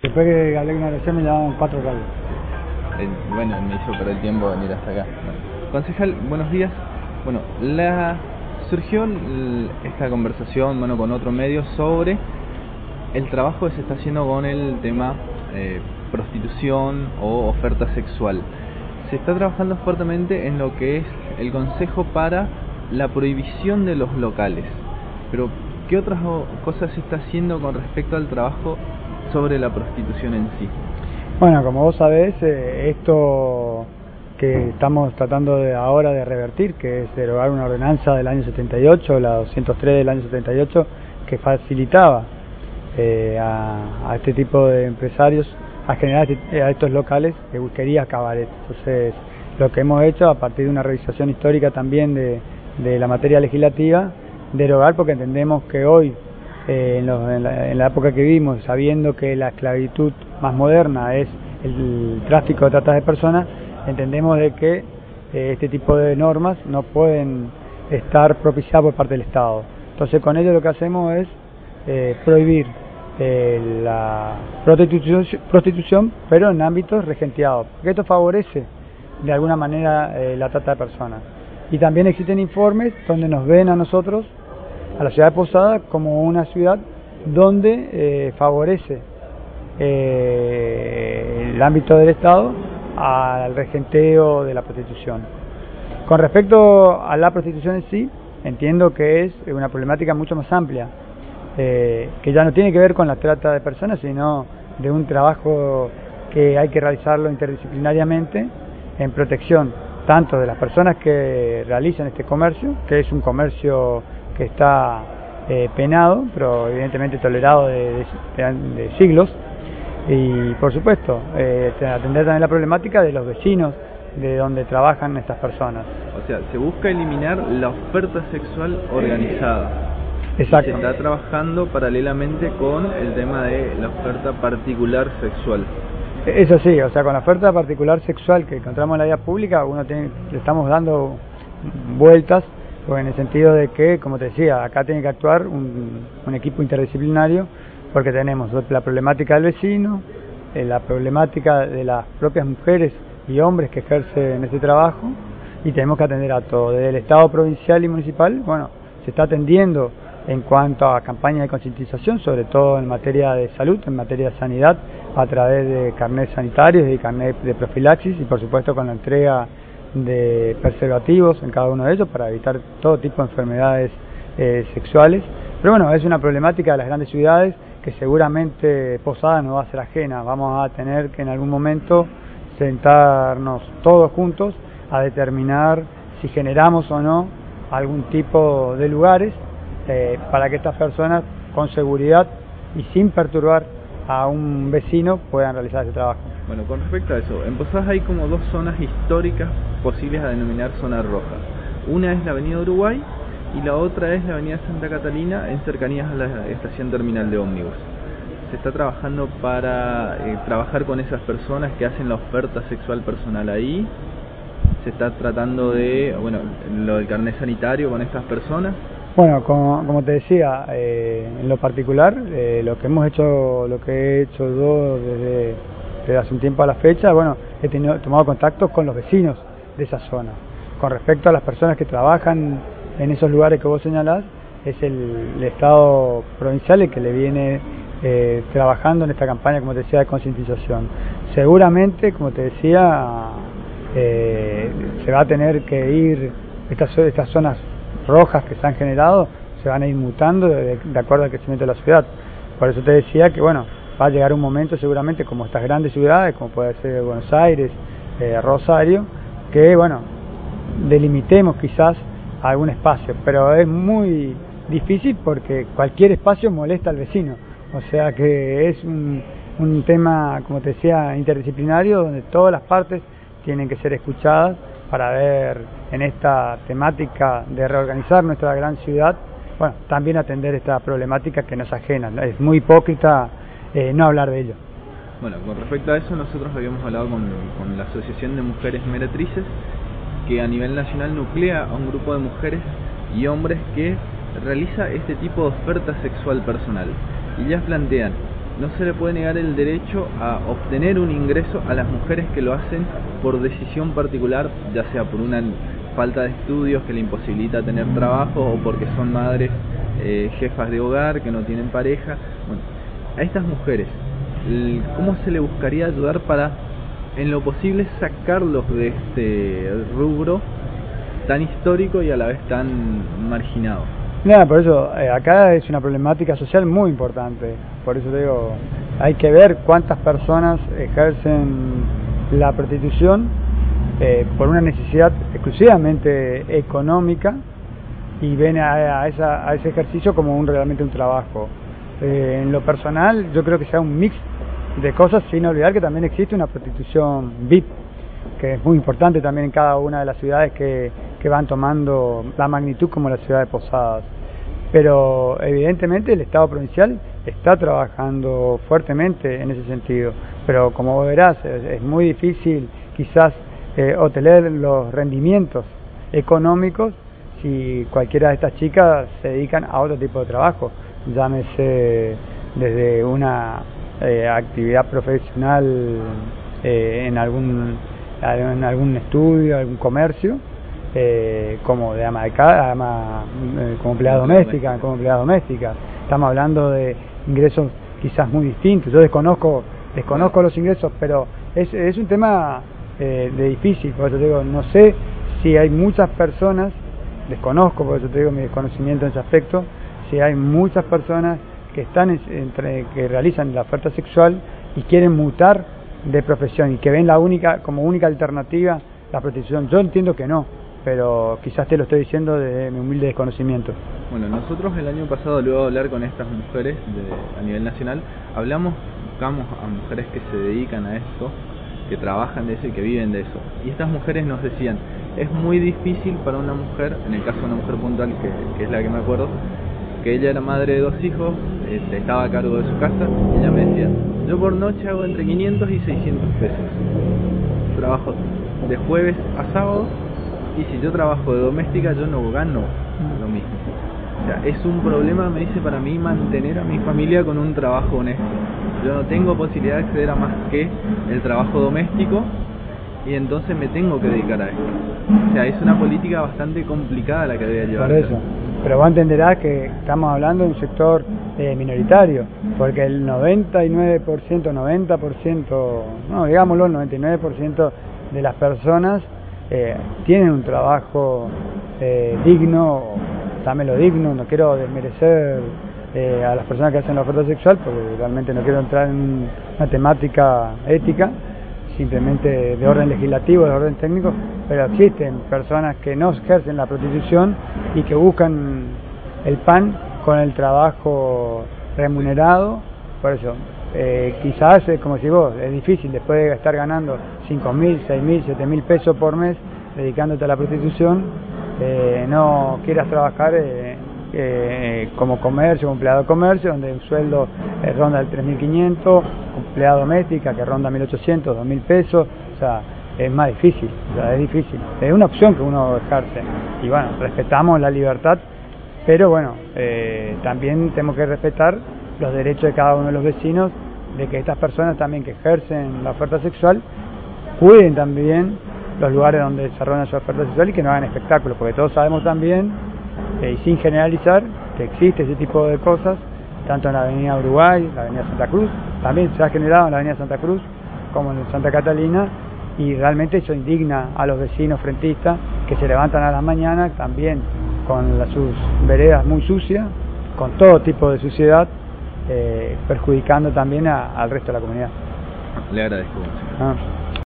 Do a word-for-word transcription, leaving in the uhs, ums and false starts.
Después que hablé con una oración me llamaban cuatro radios. Eh, bueno, me hizo perder el tiempo venir hasta acá. Bueno, concejal, buenos días. Bueno, la surgió el, esta conversación, bueno, con otro medio sobre el trabajo que se está haciendo con el tema eh, prostitución o oferta sexual. Se está trabajando fuertemente en lo que es el consejo para la prohibición de los locales. Pero, ¿qué otras cosas se está haciendo con respecto al trabajo sobre la prostitución en sí? Bueno, como vos sabés, eh, esto que estamos tratando de ahora de revertir, que es derogar una ordenanza del año setenta y ocho, la doscientos tres del año setenta y ocho, que facilitaba eh, a, a este tipo de empresarios a generar este, a estos locales de whiskerías, cabaret. Entonces, lo que hemos hecho a partir de una revisación histórica también de, de la materia legislativa, derogar, porque entendemos que hoy, eh, en, los, en, la, en la época que vivimos, sabiendo que la esclavitud más moderna es el tráfico de trata de personas, entendemos de que eh, este tipo de normas no pueden estar propiciadas por parte del Estado. Entonces, con ello lo que hacemos es eh, prohibir eh, la prostitución, prostitución, pero en ámbitos regenteados, porque esto favorece de alguna manera eh, la trata de personas. Y también existen informes donde nos ven a nosotros, a la ciudad de Posada, como una ciudad donde eh, favorece eh, el ámbito del Estado al regenteo de la prostitución. Con respecto a la prostitución en sí, entiendo que es una problemática mucho más amplia, eh, que ya no tiene que ver con la trata de personas, sino de un trabajo que hay que realizarlo interdisciplinariamente en protección tanto de las personas que realizan este comercio, que es un comercio que está eh, penado, pero evidentemente tolerado de, de, de siglos, y por supuesto eh, atender también la problemática de los vecinos de donde trabajan estas personas. O sea, se busca eliminar la oferta sexual organizada. Exacto. Se está trabajando paralelamente con el tema de la oferta particular sexual. Eso sí, o sea, con la oferta particular sexual que encontramos en la vía pública, uno tiene, le estamos dando vueltas, pues en el sentido de que, como te decía, acá tiene que actuar un, un equipo interdisciplinario, porque tenemos la problemática del vecino, eh, la problemática de las propias mujeres y hombres que ejercen este trabajo, y tenemos que atender a todo. Desde el Estado provincial y municipal, bueno, se está atendiendo en cuanto a campañas de concientización, sobre todo en materia de salud, en materia de sanidad, a través de carnets sanitarios y carnet de profilaxis, y por supuesto con la entrega de preservativos en cada uno de ellos para evitar todo tipo de enfermedades eh, sexuales. Pero bueno, es una problemática de las grandes ciudades que seguramente Posada no va a ser ajena. Vamos a tener que en algún momento sentarnos todos juntos a determinar si generamos o no algún tipo de lugares eh, para que estas personas con seguridad y sin perturbar a un vecino puedan realizar ese trabajo. Bueno, con respecto a eso, en Posadas hay como dos zonas históricas posibles a denominar zona roja. Una es la avenida Uruguay y la otra es la avenida Santa Catalina, en cercanías a la estación terminal de ómnibus. Se está trabajando para eh, trabajar con esas personas que hacen la oferta sexual personal ahí. Se está tratando de, bueno, lo del carnet sanitario con estas personas. Bueno, como, como te decía, eh, en lo particular, eh, lo que hemos hecho, lo que he hecho yo desde, desde hace un tiempo a la fecha, bueno, he tenido, tomado contacto con los vecinos de esa zona. Con respecto a las personas que trabajan en esos lugares que vos señalás, es el, el Estado provincial el que le viene eh, trabajando en esta campaña, como te decía, de concientización. Seguramente, como te decía, eh, se va a tener que ir estas, estas zonas rojas que se han generado, se van a ir mutando de, de acuerdo al crecimiento de la ciudad. Por eso te decía que bueno, va a llegar un momento seguramente como estas grandes ciudades, como puede ser Buenos Aires, eh, Rosario, que bueno, delimitemos quizás algún espacio, pero es muy difícil porque cualquier espacio molesta al vecino, o sea que es un, un tema, como te decía, interdisciplinario, donde todas las partes tienen que ser escuchadas para ver en esta temática de reorganizar nuestra gran ciudad, bueno, también atender esta problemática que nos ajena. Es muy hipócrita eh, no hablar de ello. Bueno, con respecto a eso, nosotros habíamos hablado con, con la Asociación de Mujeres Meretrices, que a nivel nacional nuclea a un grupo de mujeres y hombres que realiza este tipo de oferta sexual personal. Y ellas plantean no se le puede negar el derecho a obtener un ingreso a las mujeres que lo hacen por decisión particular, ya sea por una falta de estudios que le imposibilita tener trabajo o porque son madres eh, jefas de hogar que no tienen pareja. Bueno, a estas mujeres, ¿cómo se le buscaría ayudar para, en lo posible, sacarlos de este rubro tan histórico y a la vez tan marginado? Nada, por eso, eh, acá es una problemática social muy importante. Por eso te digo, hay que ver cuántas personas ejercen la prostitución eh, por una necesidad exclusivamente económica y ven a, a, esa, a ese ejercicio como un, realmente un trabajo. Eh, en lo personal, yo creo que sea un mix de cosas, sin olvidar que también existe una prostitución V I P, que es muy importante también en cada una de las ciudades que, que van tomando la magnitud como la ciudad de Posadas. Pero evidentemente el Estado provincial está trabajando fuertemente en ese sentido, pero como vos verás, es, es muy difícil quizás eh, obtener los rendimientos económicos si cualquiera de estas chicas se dedican a otro tipo de trabajo, llámese desde una eh, actividad profesional eh, en algún en algún estudio, algún comercio, eh, como de ama de casa, ama, eh, como empleada doméstica, como empleada doméstica. Estamos hablando de ingresos quizás muy distintos. Yo desconozco desconozco los ingresos, pero es, es un tema eh, de difícil, por eso te digo, no sé si hay muchas personas, desconozco, por eso te digo mi desconocimiento en ese aspecto, si hay muchas personas que están entre, que realizan la oferta sexual y quieren mutar de profesión y que ven la única como única alternativa la prostitución. Yo entiendo que no, pero quizás te lo estoy diciendo de mi humilde desconocimiento. Bueno, nosotros el año pasado, luego de hablar con estas mujeres de, a nivel nacional, hablamos, buscamos a mujeres que se dedican a esto, que trabajan de eso y que viven de eso. Y estas mujeres nos decían, es muy difícil para una mujer, en el caso de una mujer puntual, que, que es la que me acuerdo, que ella era madre de dos hijos, este, estaba a cargo de su casa, y ella me decía, yo por noche hago entre quinientos y seiscientos pesos. Trabajo de jueves a sábado, y si yo trabajo de doméstica, yo no gano lo mismo. O sea, es un problema, me dice, para mí mantener a mi familia con un trabajo honesto. Yo no tengo posibilidad de acceder a más que el trabajo doméstico, y entonces me tengo que dedicar a esto. O sea, es una política bastante complicada la que debe llevar. Por eso. Pero vos entenderás que estamos hablando de un sector eh, minoritario, porque el noventa y nueve por ciento, noventa por ciento, no, digámoslo, el noventa y nueve por ciento de las personas eh, tienen un trabajo eh, digno, dámelo digno, no quiero desmerecer eh, a las personas que hacen la oferta sexual, porque realmente no quiero entrar en una temática ética, simplemente de orden legislativo, de orden técnico, pero existen personas que no ejercen la prostitución y que buscan el pan con el trabajo remunerado. Por eso, eh, quizás, eh, como si vos, es difícil después de estar ganando cinco mil, seis mil, siete mil pesos por mes dedicándote a la prostitución, eh, no quieras trabajar eh, eh, como comercio, como empleado de comercio, donde un sueldo eh, ronda el tres mil quinientos, empleada doméstica que ronda mil ochocientos, dos mil pesos, o sea, es más difícil, o sea, es difícil, es una opción que uno ejerce, y bueno, respetamos la libertad, pero bueno, eh, también tenemos que respetar los derechos de cada uno de los vecinos, de que estas personas también que ejercen la oferta sexual, cuiden también los lugares donde desarrollan su oferta sexual y que no hagan espectáculos, porque todos sabemos también, eh, y sin generalizar, que existe ese tipo de cosas, tanto en la avenida Uruguay, la avenida Santa Cruz, también se ha generado en la avenida Santa Cruz, como en Santa Catalina, y realmente eso indigna a los vecinos frentistas que se levantan a las mañanas también con las, sus veredas muy sucias, con todo tipo de suciedad, eh, perjudicando también a, al resto de la comunidad. Le agradezco. Ah.